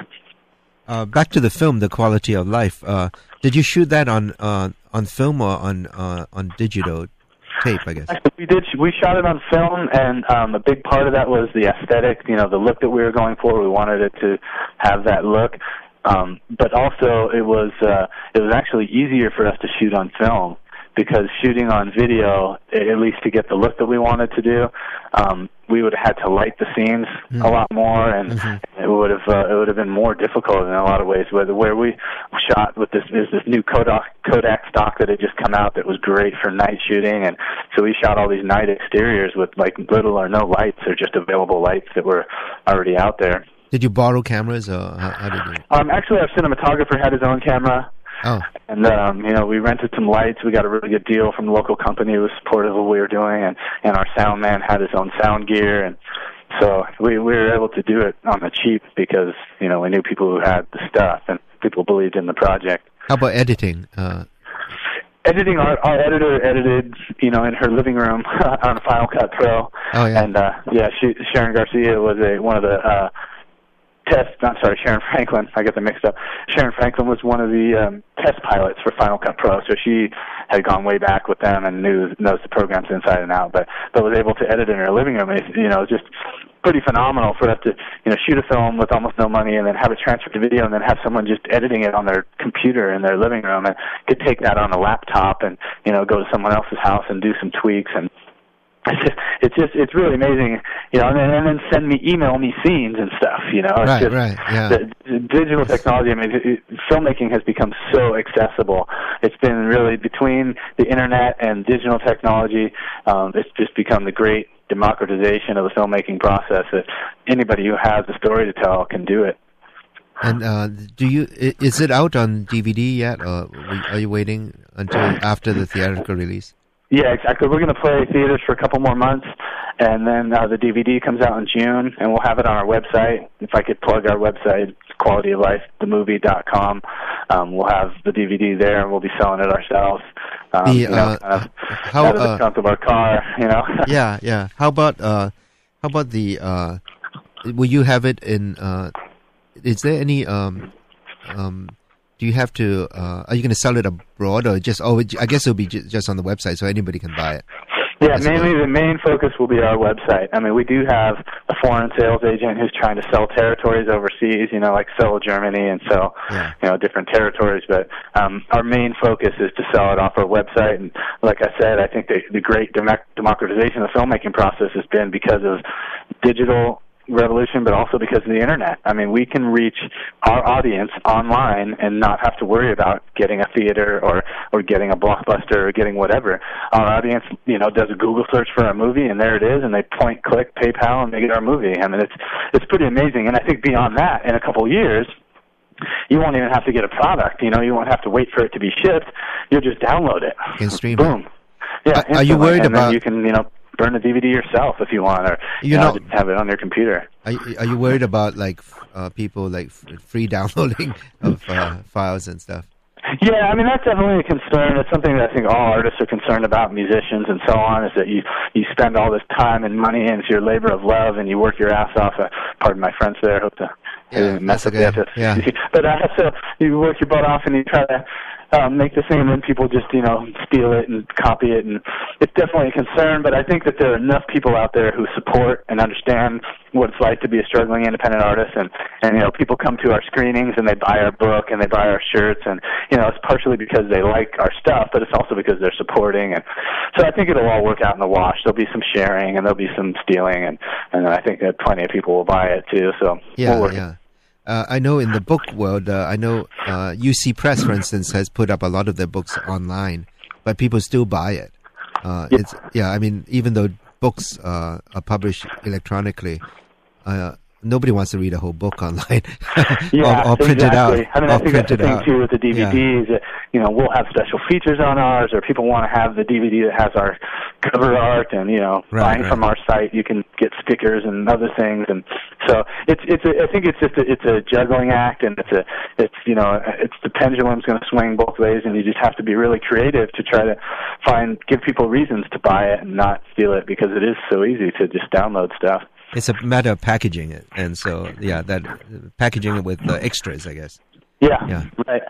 Uh, back to the film, The Quality of Life. Uh, did you shoot that on uh, on film or on uh, on digital tape, I guess? Actually, we did. We shot it on film, and um, a big part of that was the aesthetic. You know, the look that we were going for. We wanted it to have that look, um, but also it was uh, it was actually easier for us to shoot on film because shooting on video, at least to get the look that we wanted to do, um, we would have had to light the scenes mm-hmm. a lot more, and mm-hmm. it would have uh, it would have been more difficult in a lot of ways. Where where we shot with this is this new Kodak Kodak stock that had just come out that was great for night shooting, and so we shot all these night exteriors with like little or no lights, or just available lights that were already out there. Did you borrow cameras, or how, how did you? Um, actually, our cinematographer had his own camera. Oh. And, um, you know, we rented some lights. We got a really good deal from the local company who was supportive of what we were doing, and, and our sound man had his own sound gear. And so we, we were able to do it on the cheap because, you know, we knew people who had the stuff and people believed in the project. How about editing? Uh... Editing, our, our editor edited, you know, in her living room on Final Cut Pro. Oh, yeah. And, uh, yeah, she, Sharon Garcia was a one of the uh, test. I'm sorry, Sharon Franklin. I get them mixed up. Sharon Franklin was one of the um, test pilots for Final Cut Pro, so she had gone way back with them and knew knows the programs inside and out. But but was able to edit in her living room. And it, you know, just pretty phenomenal for us to you know shoot a film with almost no money and then have it transferred to video and then have someone just editing it on their computer in their living room and could take that on a laptop and you know go to someone else's house and do some tweaks. And it's just, it's just, it's really amazing, you know, and then, and then send me, email me scenes and stuff, you know. It's right, just, right, yeah. The, the digital technology, I mean, it, it, filmmaking has become so accessible. It's been really, between the internet and digital technology, um, it's just become the great democratization of the filmmaking process that anybody who has a story to tell can do it. And uh, do you, is it out on D V D yet, or are you waiting until after the theatrical release? Yeah, exactly. We're going to play theaters for a couple more months, and then uh, the D V D comes out in June, and we'll have it on our website. If I could plug our website, quality of life the movie dot com. Um, we'll have the D V D there, and we'll be selling it ourselves. Um, the, you know, uh, kind of how, out of the uh, trunk of our car, you know. yeah, yeah. How about uh, how about the? Uh, will you have it in? Uh, is there any? Um, um, Do you have to, uh, are you going to sell it abroad or just, oh, I guess it'll be j- just on the website so anybody can buy it? Yeah, mainly the main focus will be our website. I mean, we do have a foreign sales agent who's trying to sell territories overseas, you know, like sell Germany and sell, yeah. you know, different territories. But um, our main focus is to sell it off our website. And like I said, I think the, the great dem- democratization of the filmmaking process has been because of digital revolution, but also because of the internet. I mean, we can reach our audience online and not have to worry about getting a theater or or getting a Blockbuster or getting whatever. Our audience, you know, does a Google search for a movie, and there it is, and they point, click, PayPal, and they get our movie. I mean, it's it's pretty amazing. And I think beyond that, in a couple of years, you won't even have to get a product. You know, you won't have to wait for it to be shipped. You'll just download it. You can stream Boom. it. Yeah. Are, are you worried and about? Then you can, you know, burn the D V D yourself if you want, or you, you know, know, have it on your computer. Are, are you worried about like uh, people like free downloading of uh, files and stuff? Yeah, I mean that's definitely a concern. It's something that I think all artists are concerned about, musicians and so on. Is that you you spend all this time and money, and it's your labor of love, and you work your ass off. Uh, pardon my French there. I hope to yeah, mess up okay. the yeah. But uh, so you work your butt off, and you try to. Um, make this thing, and then people just, you know, steal it and copy it, and it's definitely a concern, but I think that there are enough people out there who support and understand what it's like to be a struggling independent artist, and, and you know, people come to our screenings, and they buy our book, and they buy our shirts, and, you know, it's partially because they like our stuff, but it's also because they're supporting, and so I think it'll all work out in the wash. There'll be some sharing, and there'll be some stealing, and, and I think that plenty of people will buy it, too, so yeah, we'll work yeah. Uh, I know in the book world, uh, I know uh, U C Press, for instance, has put up a lot of their books online, but people still buy it. Uh, yeah. It's yeah. I mean, even though books uh, are published electronically, uh, nobody wants to read a whole book online yeah, or, or print exactly. it out. I mean, I think that's the thing out. too with the D V Ds. Yeah. That, you know, we'll have special features on ours, or people want to have the D V D that has our cover art, and you know, right, buying right. from our site, you can get stickers and other things, and so it's it's. A, I think it's just a, it's a juggling act, and it's a it's you know it's the pendulum's going to swing both ways, and you just have to be really creative to try to find give people reasons to buy it and not steal it, because it is so easy to just download stuff. It's a matter of packaging it, and so yeah, that packaging it with uh, extras, I guess. Yeah, yeah. Right.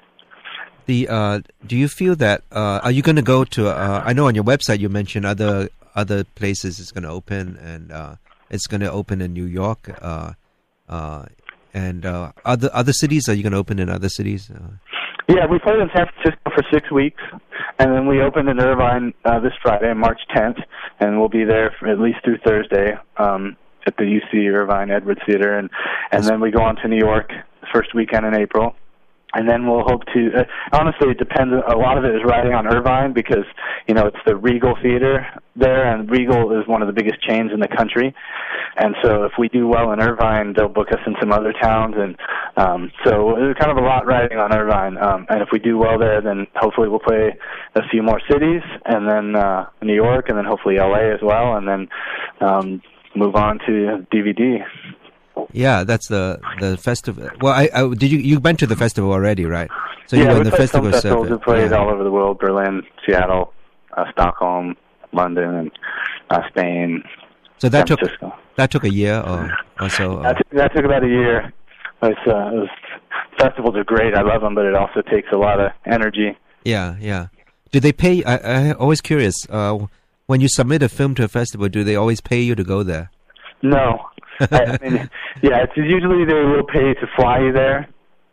The uh, do you feel that uh, are you going to go to? Uh, I know on your website you mentioned other other places it's going to open, and uh, it's going to open in New York, uh, uh, and uh, other other cities. Are you going to open in other cities? Uh, yeah, we played in San Francisco for six weeks, and then we opened in Irvine uh, this Friday, March tenth, and we'll be there for at least through Thursday. Um, at the U C Irvine Edwards Theater, and, and then we go on to New York the first weekend in April. And then we'll hope to, uh, honestly, it depends, a lot of it is riding on Irvine because, you know, it's the Regal Theater there, and Regal is one of the biggest chains in the country. And so if we do well in Irvine, they'll book us in some other towns. And um, so there's kind of a lot riding on Irvine. Um, and if we do well there, then hopefully we'll play a few more cities, and then uh, New York, and then hopefully L A as well, and then um, move on to D V D. Yeah, that's the the festival. Well, I, I did you you went to the festival already, right? So yeah, you were we in the played festival some festivals. circuit. We played yeah. all over the world: Berlin, Seattle, uh, Stockholm, London, and uh, Spain. So that San took Francisco. that took a year or, or so. Or? That, took, that took about a year. it's, uh, it was, festivals are great. I love them, but it also takes a lot of energy. Yeah, yeah. Do they pay? I, I'm always curious. Uh, when you submit a film to a festival, do they always pay you to go there? No. I, I mean, yeah, it's usually they will pay to fly you there,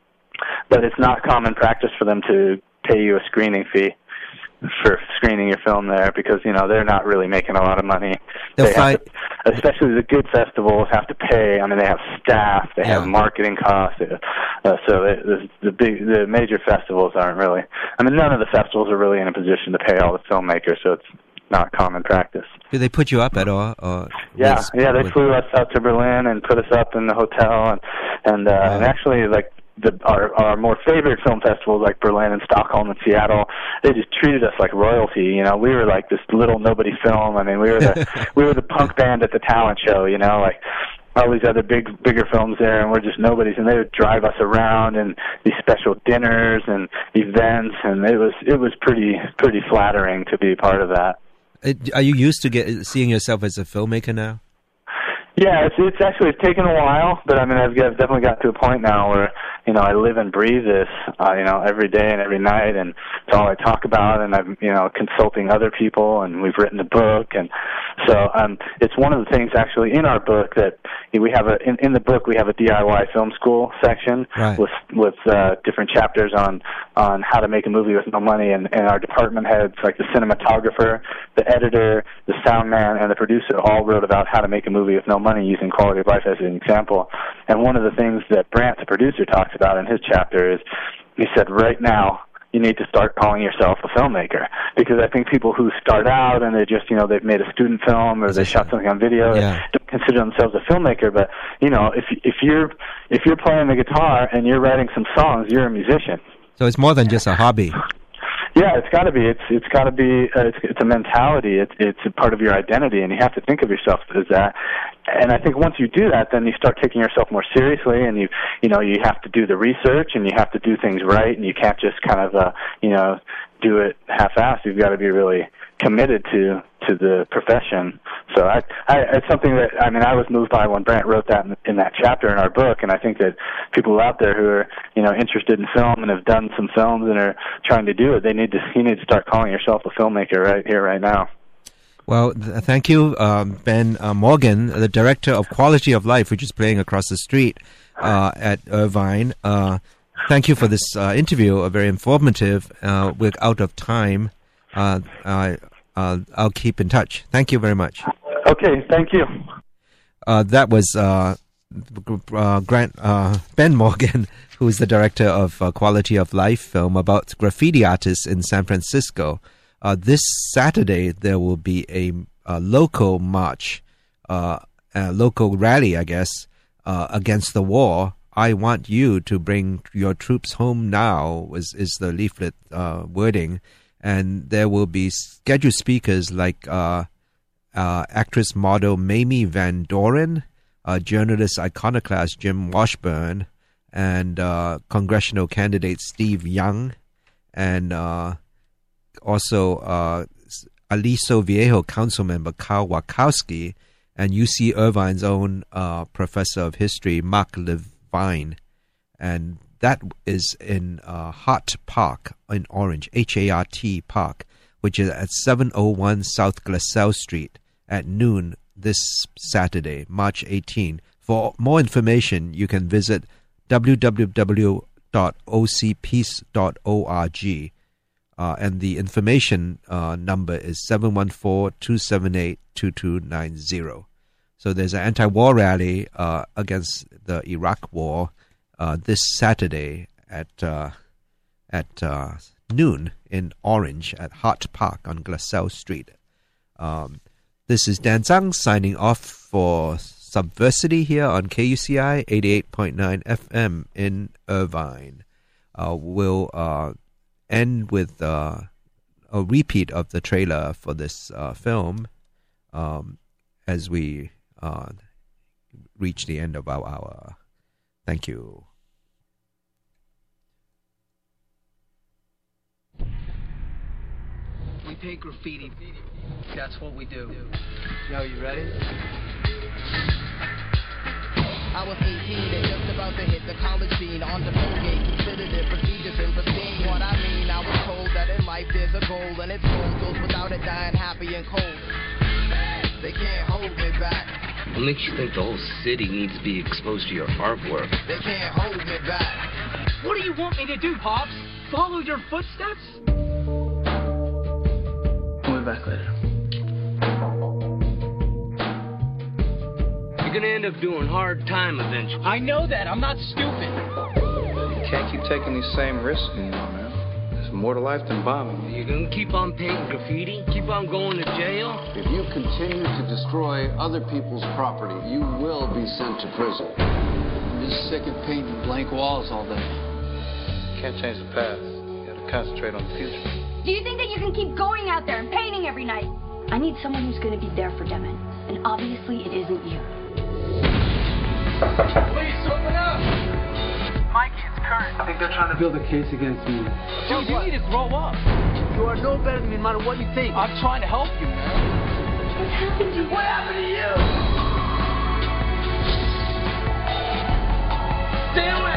but it's not common practice for them to pay you a screening fee for screening your film there, because, you know, they're not really making a lot of money. They'll they fly... have to, especially the good festivals have to pay. I mean, they have staff, they Yeah. have marketing costs. Uh, so it, the, the big, the major festivals aren't really. I mean, none of the festivals are really in a position to pay all the filmmakers, so it's not common practice. Do they put you up at all? Or Yeah, with, yeah, they with... flew us out to Berlin and put us up in the hotel, and and, uh, Wow. and actually, like, the, our our more favorite film festivals like Berlin and Stockholm and Seattle, they just treated us like royalty. You know, we were like this little nobody film. I mean, we were the we were the punk band at the talent show. You know, like all these other big bigger films there, and we're just nobodies. And they would drive us around and these special dinners and events, and it was it was pretty pretty flattering to be part of that. Are you used to get seeing yourself as a filmmaker now? Yeah, it's it's actually it's taken a while, but I mean I've, I've definitely got to a point now where, you know, I live and breathe this, uh, you know, every day and every night, and it's all I talk about, and I'm, you know, consulting other people, and we've written a book, and so um, it's one of the things actually in our book that we have a in, in the book we have a D I Y film school section Right. with with uh, different chapters on on how to make a movie with no money, and, and our department heads, like the cinematographer, the editor, the sound man, and the producer, all wrote about how to make a movie with no money using quality of life as an example. And one of the things that Brant, the producer, talks about in his chapter is, he said, right now, you need to start calling yourself a filmmaker, because I think people who start out and they just, you know, they've made a student film or they shot something on video, Yeah. don't consider themselves a filmmaker. But, you know, if if you're if you're playing the guitar and you're writing some songs, you're a musician. So it's more than just a hobby. Yeah, it's got to be. It's it's got to be. Uh, it's it's a mentality. It's it's a part of your identity, and you have to think of yourself as that. And I think once you do that, then you start taking yourself more seriously, and you you know you have to do the research, and you have to do things right, and you can't just kind of uh, you know do it half-assed. You've got to be really committed to to the profession. So I, I it's something that I mean I was moved by when Brant wrote that in, in that chapter in our book, and I think that people out there who are you know interested in film and have done some films and are trying to do it, they need to you need to start calling yourself a filmmaker right here, right now. Well, th- thank you, um, Ben uh, Morgan, the director of Quality of Life, which is playing across the street uh, at Irvine. Uh, thank you for this uh, interview, uh, very informative. Uh, we're out of time. Uh, uh, uh, I'll keep in touch. Thank you very much. Okay, thank you. Uh, that was uh, uh, Grant uh, Ben Morgan, who is the director of uh, Quality of Life film about graffiti artists in San Francisco. Uh, this Saturday, there will be a, a local march, uh, a local rally, I guess, uh, against the war. I want you to bring your troops home now, is, is the leaflet uh, wording. And there will be scheduled speakers like uh, uh, actress model Mamie Van Doren, uh, journalist iconoclast Jim Washburn, and uh, congressional candidate Steve Young, and uh, also uh, Aliso Viejo council member Carl Wachowski, and U C Irvine's own uh, professor of history Mark Levine. And that is in uh, Hart Park in Orange, H A R T Park, which is at seven oh one South Glassell Street at noon this Saturday, March eighteenth. For more information, you can visit w w w dot o c peace dot org. Uh, and the information uh, number is seven one four, two seven eight, two two nine zero. So there's an anti-war rally uh, against the Iraq War uh, this Saturday at uh, at uh, noon in Orange at Hart Park on Glassell Street. Um, this is Dan Zhang signing off for Subversity here on K U C I eighty-eight point nine F M in Irvine. Uh, we'll uh, end with uh, a repeat of the trailer for this uh, film um, as we uh, reach the end of our hour. Thank you. We paint graffiti. That's what we do. Yo, you ready? I was eighteen and just about to hit the college scene. On the gate, considered it prestigious and pristine. What I mean, I was told that in life there's a goal, and it's gold goes without it dying happy and cold. They can't hold me back. What makes you think the whole city needs to be exposed to your artwork? They can't hold me back. What do you want me to do, Pops? Follow your footsteps? We'll be back later. You're gonna end up doing hard time eventually. I know that. I'm not stupid. You can't keep taking these same risks anymore, man. There's more to life than bombing. You're gonna keep on painting graffiti? Keep on going to jail? If you continue to destroy other people's property, you will be sent to prison. I'm just sick of painting blank walls all day. You can't change the past. You gotta concentrate on the future. Do you think that you can keep going out there and painting every night? I need someone who's going to be there for Demon, and obviously it isn't you. Please, open up! Mikey, it's Kurt. I think they're trying to build a case against me. Dude, you need to grow up. You are no better than me no matter what you think. I'm trying to help you, man. What happened to you? What happened to you? Stay away!